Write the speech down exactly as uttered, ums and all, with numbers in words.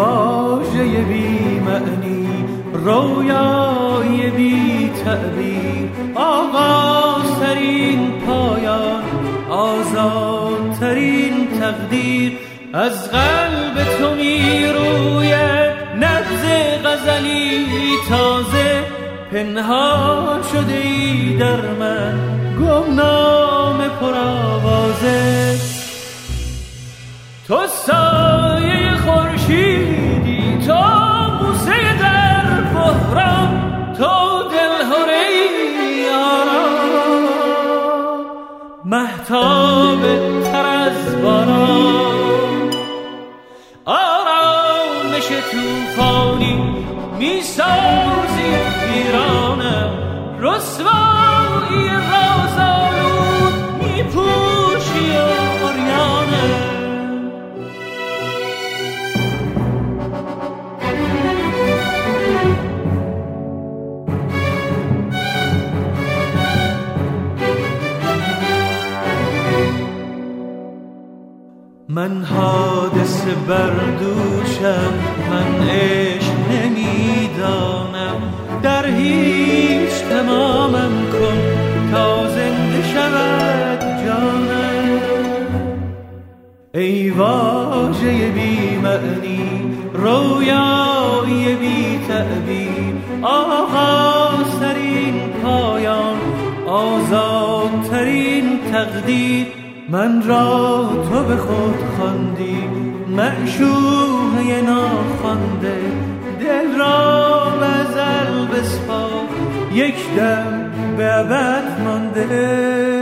واژه بی معنی، رویای بی تعبیر، آغازترین پایان، آزادترین تقدیر. از قلب تو می روید نبض غزلی تازه، پنهان شده ای در من گمنام پرآوازه. تو سایه خورشیدی، تو بوسه در بحران، تو دلهره ای آرام، مهتاب تر از باران، آرامش توفانی میسازی پیرانم، رسوایی رازآلود میپوشی عریانم. من حادثه بردوشم، من عشق نمیدانم، در هیچ تمامم کن تا زنده شود جانم. ای واژه بی معنی، رویای بی تعبیر، آغازترین پایان، آزادترین تقدیر. من را تو به خود خواندی، معشوقه ناخوانده، دل را به ازل بسپار، یک دم به ابد مانده.